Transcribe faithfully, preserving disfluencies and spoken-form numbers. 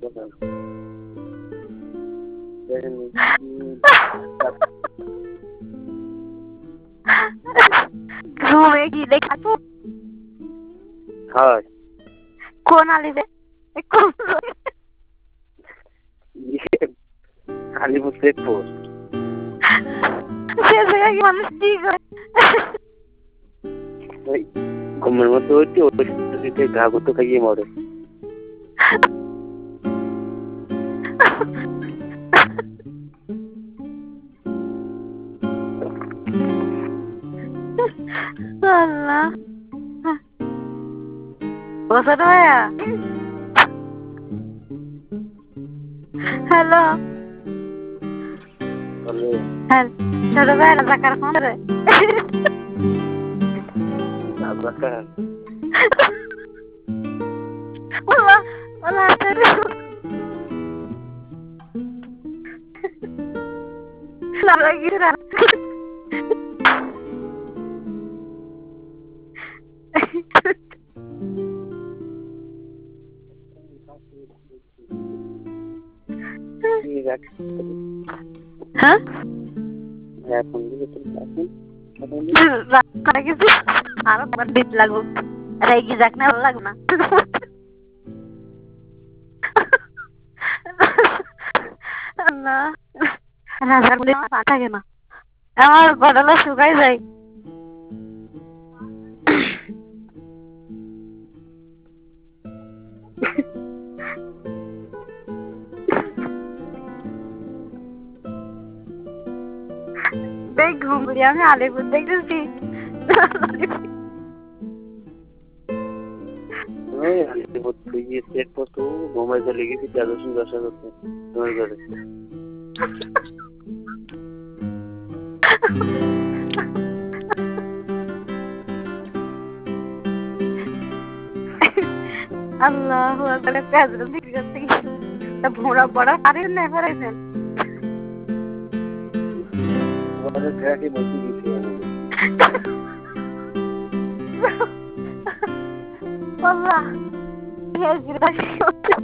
ঘুমে গিয়ে খাবো হয় কোন আলিবে কোন আলিপুর শেখপুর সে জায়গায় কি মানুষ কি করে ওই ঘুমের মধ্যে হচ্ছে ওই গা গুতো খাইয়ে মরে আল্লাহ বসে ভাইয়া হ্যালো হ্যাঁ ছোট ভাই রাজাকার ফোন রে রাজাকার ওলা ওলা তেরে লালা গিরা হ্যাঁ এখন দিকে আরো দিত লাগুক রেগে যাক না ভালো লাগবে না আল্লাহ রাজার বলে পা থাকে না আমার গডলা শুকাই যায় দেখ ঘুম করি আমি আলিপুর দেখতেছি আলিপুর গিয়ে শেখপুর তো ঘুমাই চলে গেছি তেরোশো দশ হাজার তোমার ঘরে আল্লাহু আকবার কাজরে দিকে করতে তা ভোরা বড় আরে না ফরাইছেন ওরে ট্র্যাকে বসে গেছি আমি আল্লাহ